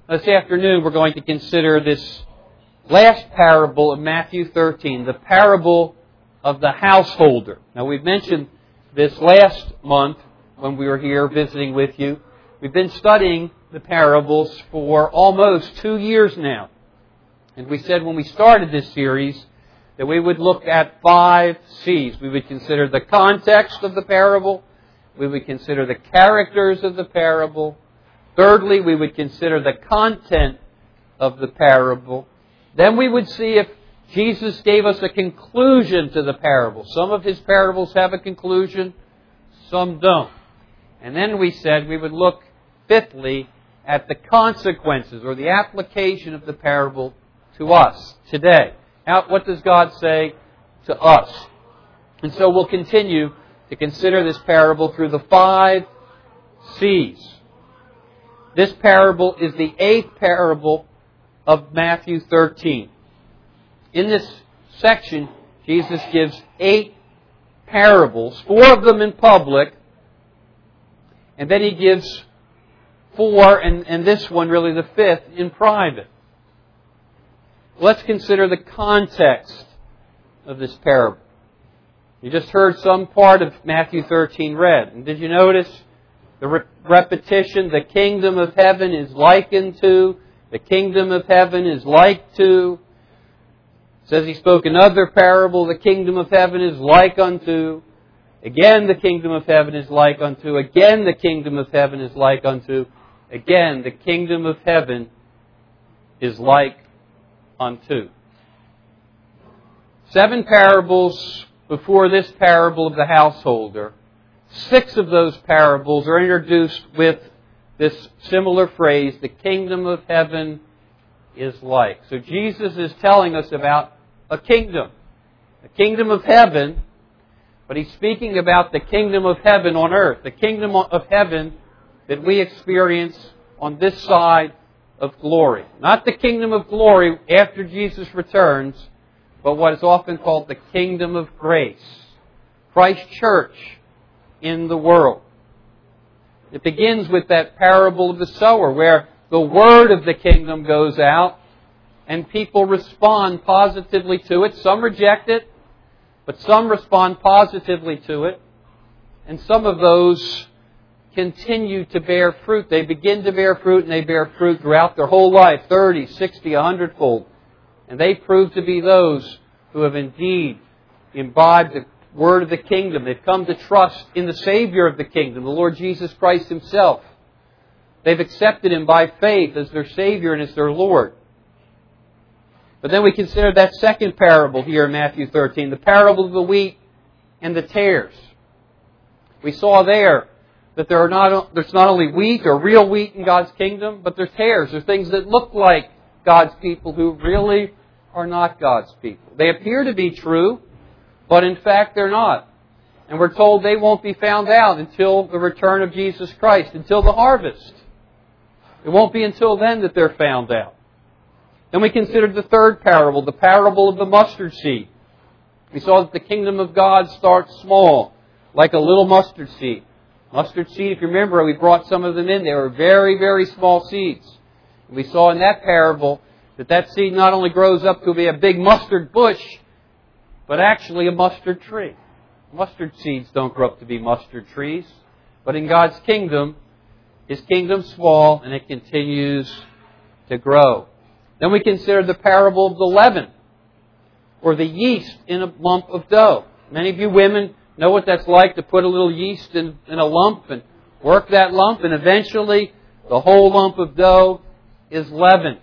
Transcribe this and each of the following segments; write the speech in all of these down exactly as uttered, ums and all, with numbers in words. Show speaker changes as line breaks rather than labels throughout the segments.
This afternoon we're going to consider this last parable of Matthew thirteen, the parable of the householder. Now we've mentioned this last month when we were here visiting with you. We've been studying the parables for almost two years now. And we said when we started this series that we would look at five C's. We would consider the context of the parable. We would consider the characters of the parable. Thirdly, we would consider the content of the parable. Then we would see if Jesus gave us a conclusion to the parable. Some of His parables have a conclusion, some don't. And then we said we would look, fifthly, at the consequences or the application of the parable to us today. Now, what does God say to us? And so we'll continue to consider this parable through the five C's. This parable is the eighth parable of Matthew thirteen. In this section, Jesus gives eight parables, four of them in public, and then He gives four, and, and this one, really the fifth, in private. Let's consider the context of this parable. You just heard some part of Matthew thirteen read. And did you notice the re- repetition? The kingdom of heaven is likened to. The kingdom of heaven is like to. It says He spoke another parable. The kingdom of heaven is like unto. Again, the kingdom of heaven is like unto. Again, the kingdom of heaven is like unto. Again, the kingdom of heaven is like unto. Seven parables before this parable of the householder. Six of those parables are introduced with this similar phrase, the kingdom of heaven is like. So Jesus is telling us about a kingdom. A kingdom of heaven, but He's speaking about the kingdom of heaven on earth. The kingdom of heaven that we experience on this side of glory. Not the kingdom of glory after Jesus returns, but what is often called the kingdom of grace. Christ's church in the world. It begins with that parable of the sower, where the word of the kingdom goes out and people respond positively to it. Some reject it, but some respond positively to it. And some of those continue to bear fruit. They begin to bear fruit, and they bear fruit throughout their whole life, thirty, sixty, a hundredfold. And they prove to be those who have indeed imbibed the word of the kingdom. They've come to trust in the Savior of the kingdom, the Lord Jesus Christ Himself. They've accepted Him by faith as their Savior and as their Lord. But then we consider that second parable here in Matthew thirteen, the parable of the wheat and the tares. We saw there that there are not, there's not only wheat or real wheat in God's kingdom, but there's tares. There's things that look like God's people who really are not God's people. They appear to be true, but in fact they're not. And we're told they won't be found out until the return of Jesus Christ, until the harvest. It won't be until then that they're found out. Then we considered the third parable, the parable of the mustard seed. We saw that the kingdom of God starts small, like a little mustard seed. Mustard seed, if you remember, we brought some of them in. They were very, very small seeds. We saw in that parable that that seed not only grows up to be a big mustard bush, but actually a mustard tree. Mustard seeds don't grow up to be mustard trees. But in God's kingdom, His kingdom's small and it continues to grow. Then we consider the parable of the leaven, or the yeast in a lump of dough. Many of you women know what that's like, to put a little yeast in, in a lump and work that lump, and eventually the whole lump of dough is leavened.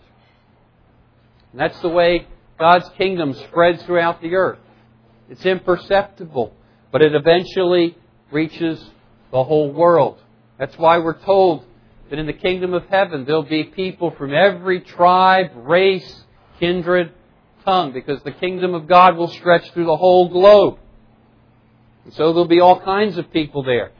And that's the way God's kingdom spreads throughout the earth. It's imperceptible, but it eventually reaches the whole world. That's why we're told that in the kingdom of heaven there'll be people from every tribe, race, kindred, tongue, because the kingdom of God will stretch through the whole globe. And so there'll be all kinds of people there.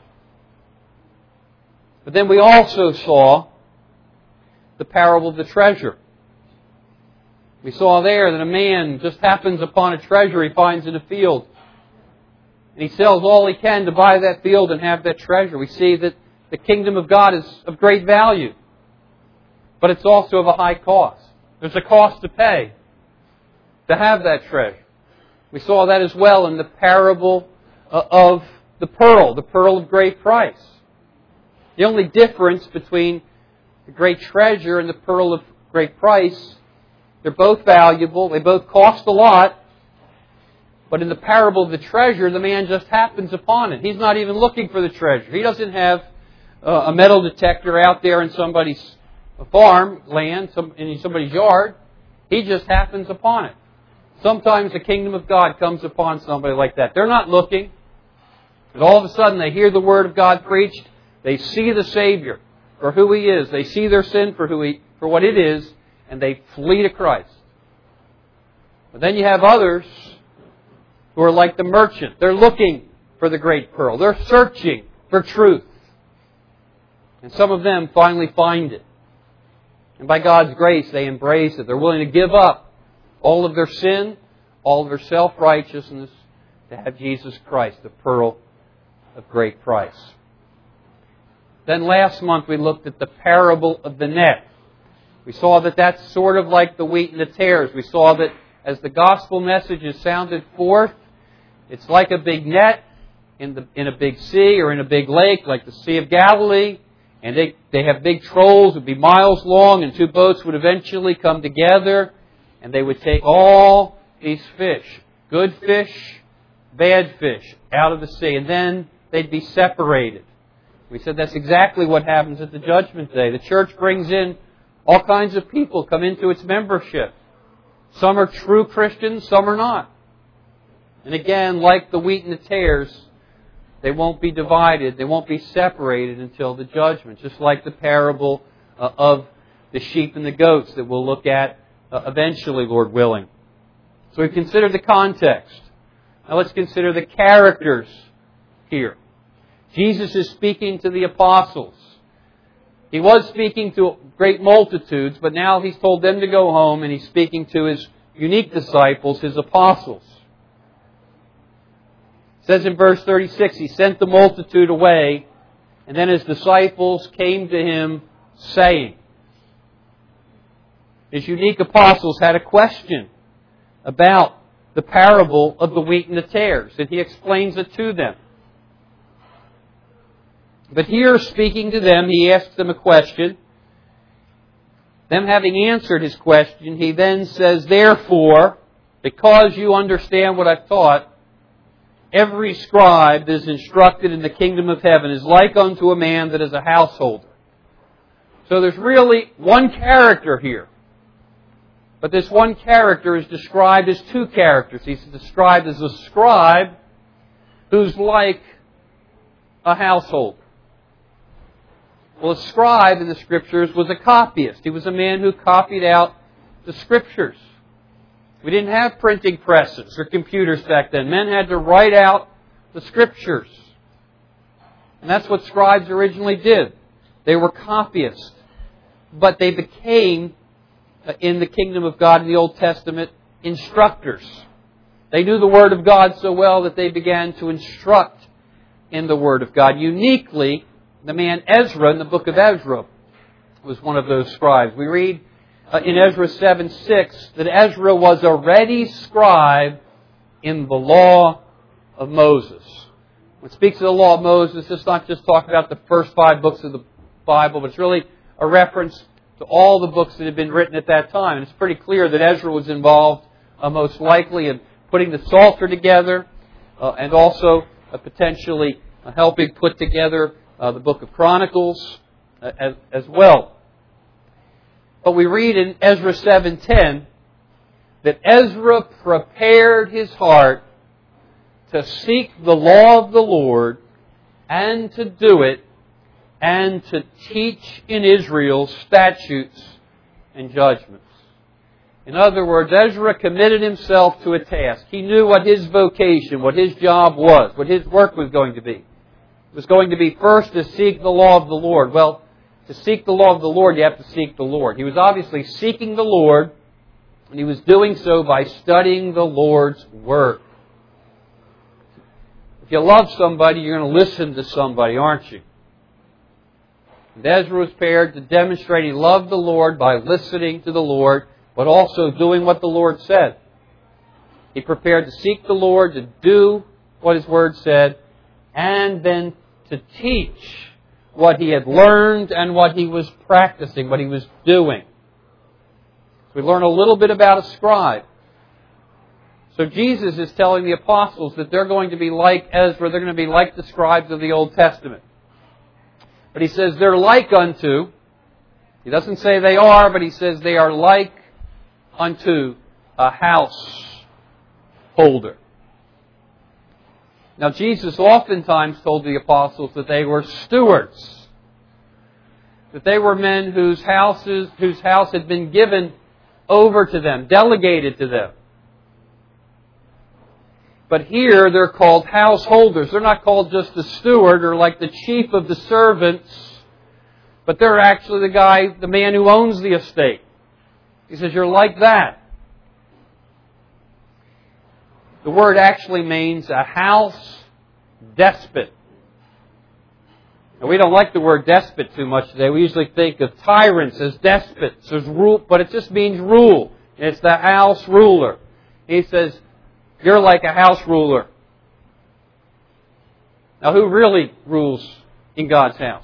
But then we also saw the parable of the treasure. We saw there that a man just happens upon a treasure he finds in a field. And he sells all he can to buy that field and have that treasure. We see that the kingdom of God is of great value. But it's also of a high cost. There's a cost to pay to have that treasure. We saw that as well in the parable of the pearl, the pearl of great price. The only difference between the great treasure and the pearl of great price, they're both valuable, they both cost a lot, but in the parable of the treasure, the man just happens upon it. He's not even looking for the treasure. He doesn't have uh, a metal detector out there in somebody's farm land, some, in somebody's yard. He just happens upon it. Sometimes the kingdom of God comes upon somebody like that. They're not looking. And all of a sudden they hear the Word of God preached. They see the Savior for who He is. They see their sin for who He, for what it is, and they flee to Christ. But then you have others who are like the merchant. They're looking for the great pearl. They're searching for truth. And some of them finally find it. And by God's grace, they embrace it. They're willing to give up all of their sin, all of their self-righteousness, to have Jesus Christ, the pearl of great price. Then last month we looked at the parable of the net. We saw that that's sort of like the wheat and the tares. We saw that as the gospel message is sounded forth, it's like a big net in the in a big sea or in a big lake, like the Sea of Galilee. And they, they have big trolls that would be miles long, and two boats would eventually come together, and they would take all these fish, good fish, bad fish, out of the sea, and then they'd be separated. We said that's exactly what happens at the Judgment Day. The church brings in all kinds of people, come into its membership. Some are true Christians, some are not. And again, like the wheat and the tares, they won't be divided, they won't be separated until the judgment, just like the parable uh, of the sheep and the goats that we'll look at uh, eventually, Lord willing. So we've considered the context. Now let's consider the characters here. Jesus is speaking to the apostles. He was speaking to great multitudes, but now He's told them to go home, and He's speaking to His unique disciples, His apostles. It says in verse thirty-six, He sent the multitude away, and then His disciples came to Him saying. His unique apostles had a question about the parable of the wheat and the tares, and He explains it to them. But here, speaking to them, He asks them a question. Them having answered His question, He then says, therefore, because you understand what I've taught, every scribe that is instructed in the kingdom of heaven is like unto a man that is a householder. So there's really one character here. But this one character is described as two characters. He's described as a scribe who's like a householder. Well, a scribe in the Scriptures was a copyist. He was a man who copied out the Scriptures. We didn't have printing presses or computers back then. Men had to write out the Scriptures. And that's what scribes originally did. They were copyists. But they became, in the kingdom of God in the Old Testament, instructors. They knew the Word of God so well that they began to instruct in the Word of God. Uniquely, the man Ezra in the book of Ezra was one of those scribes. We read uh, in Ezra seven six that Ezra was a ready scribe in the law of Moses. When it speaks of the law of Moses, it's not just talking about the first five books of the Bible, but it's really a reference to all the books that had been written at that time. And it's pretty clear that Ezra was involved uh, most likely in putting the Psalter together uh, and also uh, potentially uh, helping put together Uh, the book of Chronicles uh, as, as well. But we read in Ezra seven ten that Ezra prepared his heart to seek the law of the Lord and to do it and to teach in Israel statutes and judgments. In other words, Ezra committed himself to a task. He knew what his vocation, what his job was, what his work was going to be. It was going to be first to seek the law of the Lord. Well, to seek the law of the Lord, you have to seek the Lord. He was obviously seeking the Lord, and he was doing so by studying the Lord's Word. If you love somebody, you're going to listen to somebody, aren't you? And Ezra was prepared to demonstrate he loved the Lord by listening to the Lord, but also doing what the Lord said. He prepared to seek the Lord, to do what His Word said, and then to teach what he had learned and what he was practicing, what he was doing. So we learn a little bit about a scribe. So Jesus is telling the apostles that they're going to be like Ezra, they're going to be like the scribes of the Old Testament. But he says they're like unto, he doesn't say they are, but he says they are like unto a householder. Now Jesus oftentimes told the apostles that they were stewards, that they were men whose houses, whose house had been given over to them, delegated to them. But here they're called householders. They're not called just the steward or like the chief of the servants, but they're actually the guy, the man who owns the estate. He says, you're like that. The word actually means a house despot. Now, we don't like the word despot too much today. We usually think of tyrants as despots, as rule, but it just means rule. It's the house ruler. He says, you're like a house ruler. Now, who really rules in God's house?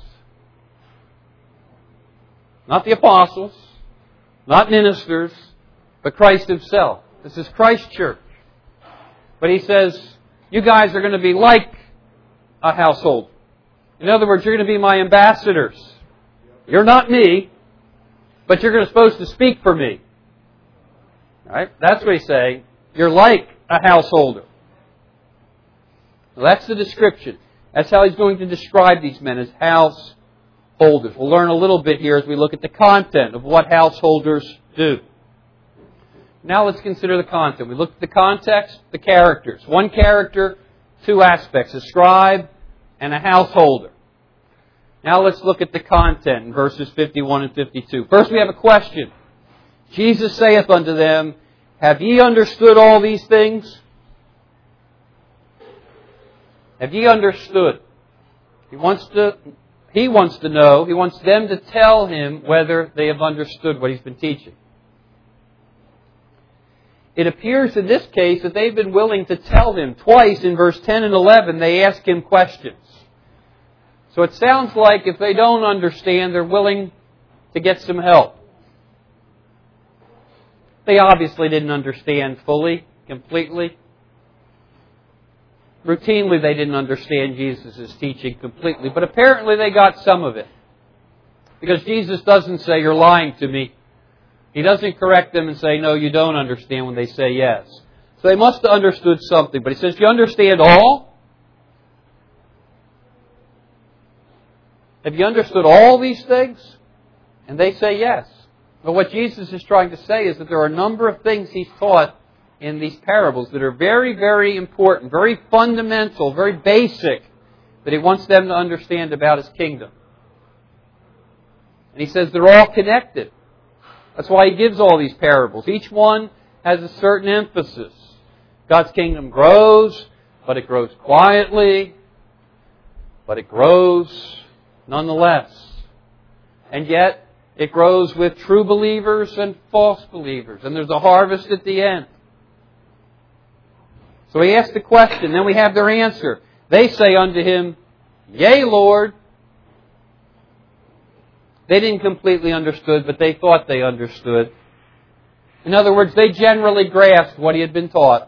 Not the apostles, not ministers, but Christ Himself. This is Christ's church. But He says, you guys are going to be like a household. In other words, you're going to be my ambassadors. You're not me, but you're going to supposed to speak for me. All right? That's what He's saying. You're like a householder. Well, that's the description. That's how He's going to describe these men, as householders. We'll learn a little bit here as we look at the content of what householders do. Now let's consider the content. We looked at the context, the characters. One character, two aspects, a scribe and a householder. Now let's look at the content in verses fifty-one and fifty-two. First we have a question. Jesus saith unto them, have ye understood all these things? Have ye understood? He wants to, he wants to know, he wants them to tell him whether they have understood what he's been teaching. It appears in this case that they've been willing to tell him. Twice in verse ten and eleven they ask him questions. So it sounds like if they don't understand, they're willing to get some help. They obviously didn't understand fully, completely. Routinely they didn't understand Jesus' teaching completely, but apparently they got some of it. Because Jesus doesn't say, you're lying to me. He doesn't correct them and say, no, you don't understand, when they say yes. So they must have understood something. But He says, you understand all? Have you understood all these things? And they say yes. But what Jesus is trying to say is that there are a number of things He's taught in these parables that are very, very important, very fundamental, very basic, that He wants them to understand about His kingdom. And He says they're all connected. That's why He gives all these parables. Each one has a certain emphasis. God's kingdom grows, but it grows quietly, but it grows nonetheless. And yet, it grows with true believers and false believers. And there's a harvest at the end. So He asks the question, then we have their answer. They say unto Him, Yea, Lord. They didn't completely understood, but they thought they understood. In other words, they generally grasped what He had been taught.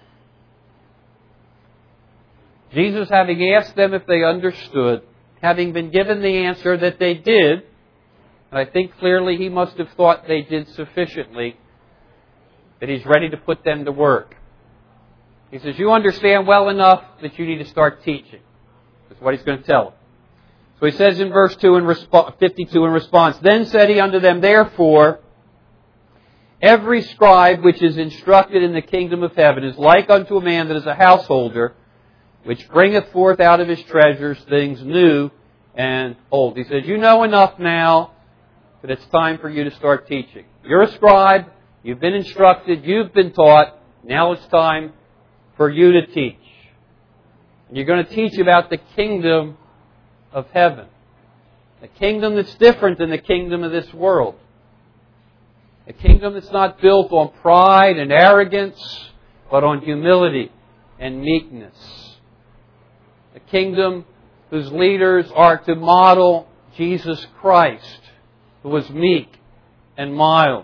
Jesus, having asked them if they understood, having been given the answer that they did, and I think clearly He must have thought they did sufficiently, that He's ready to put them to work. He says, you understand well enough that you need to start teaching. That's what He's going to tell them. So He says in verse two and fifty-two in response, Then said He unto them, Therefore, every scribe which is instructed in the kingdom of heaven is like unto a man that is a householder, which bringeth forth out of his treasures things new and old. He says, you know enough now that it's time for you to start teaching. You're a scribe, you've been instructed, you've been taught, now it's time for you to teach. And you're going to teach about the kingdom of heaven. A kingdom that's different than the kingdom of this world. A kingdom that's not built on pride and arrogance, but on humility and meekness. A kingdom whose leaders are to model Jesus Christ, who was meek and mild.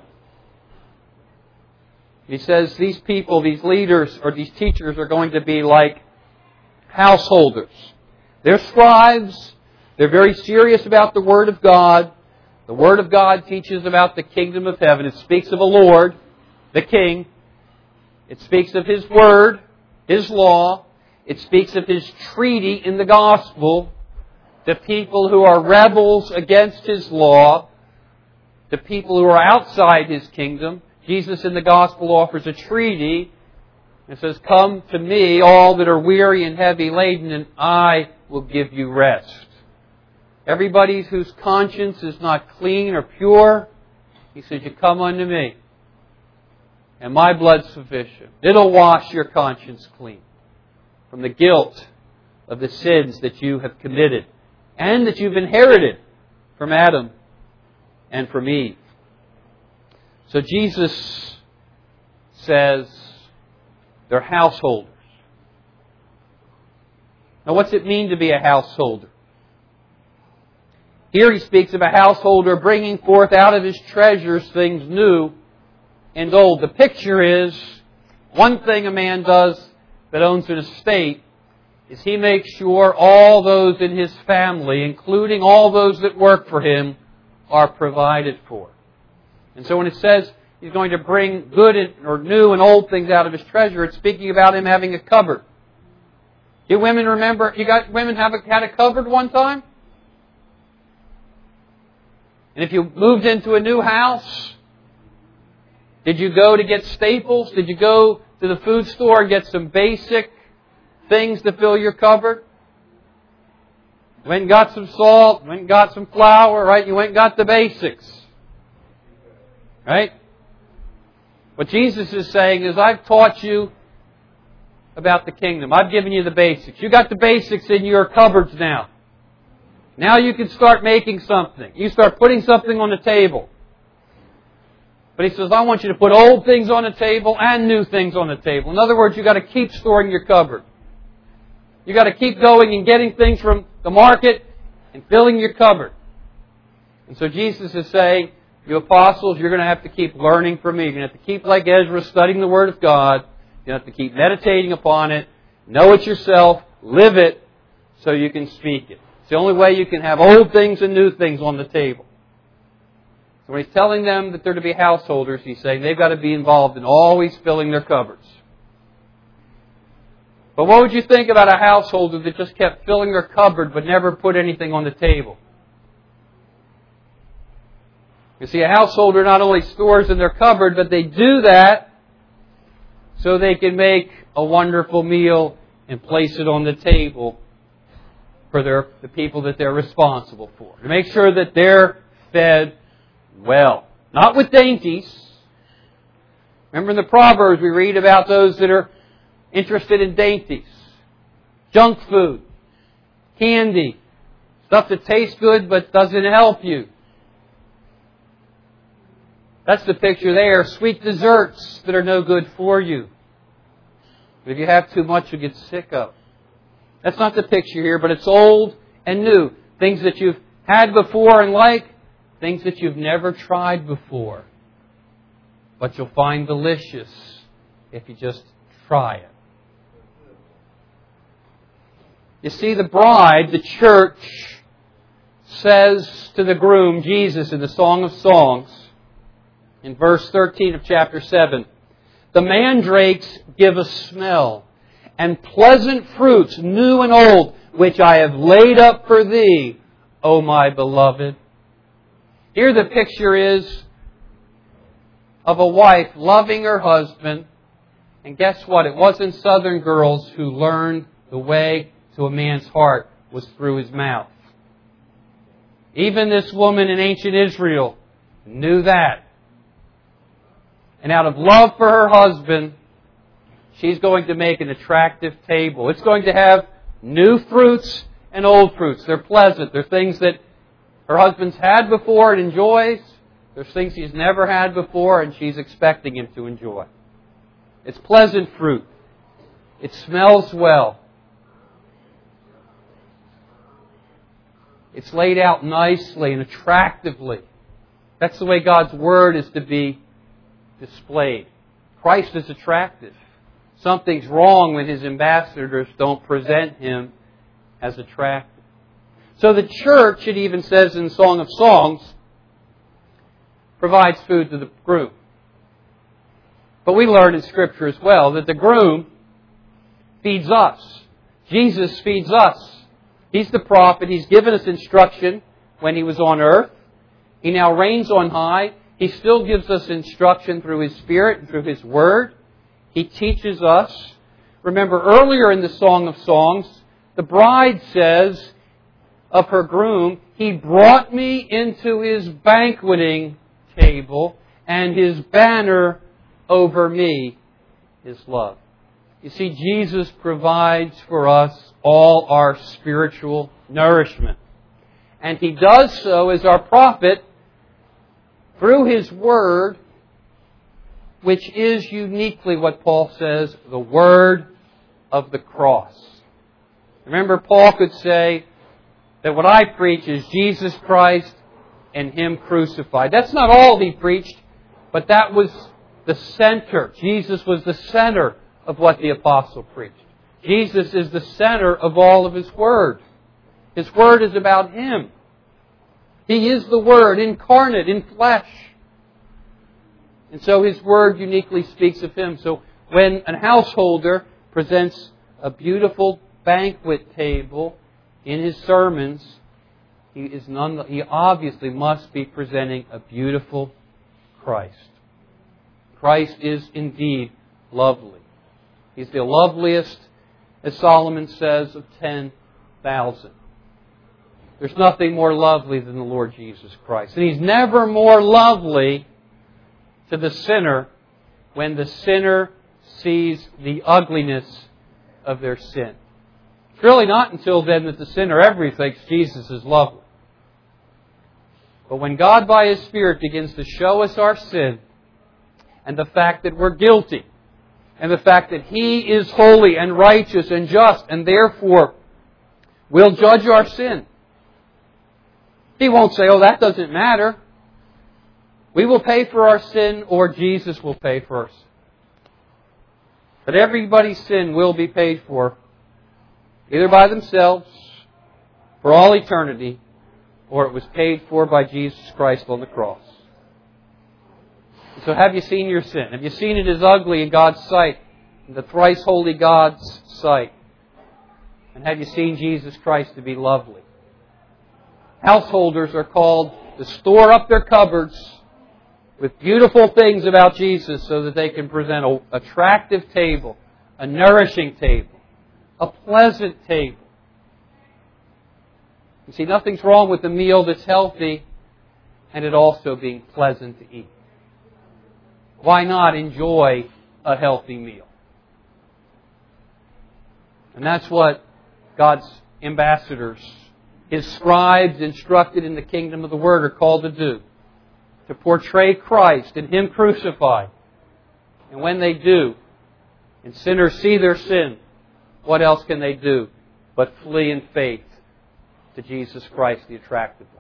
He says these people, these leaders, or these teachers are going to be like householders. They're scribes. They're very serious about the Word of God. The Word of God teaches about the kingdom of heaven. It speaks of a Lord, the King. It speaks of His Word, His law. It speaks of His treaty in the gospel to people who are rebels against His law, to people who are outside His kingdom. Jesus in the gospel offers a treaty. It says, "Come to me, all that are weary and heavy laden, and I will give you rest." Everybody whose conscience is not clean or pure, He says, you come unto me, and my blood's sufficient. It'll wash your conscience clean from the guilt of the sins that you have committed and that you've inherited from Adam and from Eve. So Jesus says they're householders. Now, what's it mean to be a householder? Here He speaks of a householder bringing forth out of his treasures things new and old. The picture is, one thing a man does that owns an estate is he makes sure all those in his family, including all those that work for him, are provided for. And so when it says he's going to bring good or new and old things out of his treasure, it's speaking about him having a cupboard. You women remember, you got women have a, had a cupboard one time? And if you moved into a new house, did you go to get staples? Did you go to the food store and get some basic things to fill your cupboard? You went and got some salt, went and got some flour, right? You went and got the basics. Right? What Jesus is saying is, I've taught you about the kingdom. I've given you the basics. You got the basics in your cupboards now. Now you can start making something. You start putting something on the table. But He says, I want you to put old things on the table and new things on the table. In other words, you've got to keep storing your cupboard. You've got to keep going and getting things from the market and filling your cupboard. And so Jesus is saying, you apostles, you're going to have to keep learning from me. You're going to have to keep, like Ezra, studying the Word of God. You have to keep meditating upon it, know it yourself, live it, so you can speak it. It's the only way you can have old things and new things on the table. So when He's telling them that they're to be householders, He's saying they've got to be involved in always filling their cupboards. But what would you think about a householder that just kept filling their cupboard but never put anything on the table? You see, a householder not only stores in their cupboard, but they do that so they can make a wonderful meal and place it on the table for their, the people that they're responsible for. To make sure that they're fed well. Not with dainties. Remember in the Proverbs we read about those that are interested in dainties. Junk food. Candy. Stuff that tastes good but doesn't help you. That's the picture there. Sweet desserts that are no good for you. But if you have too much, you'll get sick of. That's not the picture here, but it's old and new. Things that you've had before and like. Things that you've never tried before. But you'll find delicious if you just try it. You see, the bride, the church, says to the groom, Jesus, in the Song of Songs, in verse thirteen of chapter seven, the mandrakes give a smell, and pleasant fruits, new and old, which I have laid up for thee, O my beloved. Here the picture is of a wife loving her husband. And guess what? It wasn't Southern girls who learned the way to a man's heart was through his mouth. Even this woman in ancient Israel knew that. And out of love for her husband, she's going to make an attractive table. It's going to have new fruits and old fruits. They're pleasant. They're things that Her husband's had before and enjoys. There's things he's never had before and she's expecting him to enjoy. It's pleasant fruit. It smells well. It's laid out nicely and attractively. That's the way God's Word is to be displayed. Christ is attractive. Something's wrong when His ambassadors don't present Him as attractive. So the church, it even says in Song of Songs, provides food to the groom. But we learn in Scripture as well that the groom feeds us. Jesus feeds us. He's the prophet. He's given us instruction when He was on earth. He now reigns on high. He still gives us instruction through His Spirit and through His Word. He teaches us. Remember, earlier in the Song of Songs, the bride says of her groom, He brought me into His banqueting table, and His banner over me is love. You see, Jesus provides for us all our spiritual nourishment. And He does so as our prophet through His Word, which is uniquely what Paul says, the Word of the cross. Remember, Paul could say that what I preach is Jesus Christ and Him crucified. That's not all he preached, but that was the center. Jesus was the center of what the apostle preached. Jesus is the center of all of His Word. His Word is about Him. He is the Word incarnate in flesh. And so His Word uniquely speaks of Him. So when a householder presents a beautiful banquet table in his sermons, he is none, he obviously must be presenting a beautiful Christ. Christ is indeed lovely. He's the loveliest, as Solomon says, of ten thousand. There's nothing more lovely than the Lord Jesus Christ. And He's never more lovely to the sinner when the sinner sees the ugliness of their sin. It's really not until then that the sinner ever thinks Jesus is lovely. But when God by His Spirit begins to show us our sin and the fact that we're guilty and the fact that He is holy and righteous and just and therefore will judge our sin, He won't say, oh, that doesn't matter. We will pay for our sin or Jesus will pay for our sin. But everybody's sin will be paid for, either by themselves, for all eternity, or it was paid for by Jesus Christ on the cross. So have you seen your sin? Have you seen it as ugly in God's sight, in the thrice holy God's sight? And have you seen Jesus Christ to be lovely? Householders are called to store up their cupboards with beautiful things about Jesus so that they can present an attractive table, a nourishing table, a pleasant table. You see, nothing's wrong with a meal that's healthy and it also being pleasant to eat. Why not enjoy a healthy meal? And that's what God's ambassadors, His scribes instructed in the kingdom of the Word, are called to do. To portray Christ and Him crucified. And when they do, and sinners see their sin, what else can they do but flee in faith to Jesus Christ, the attractive one?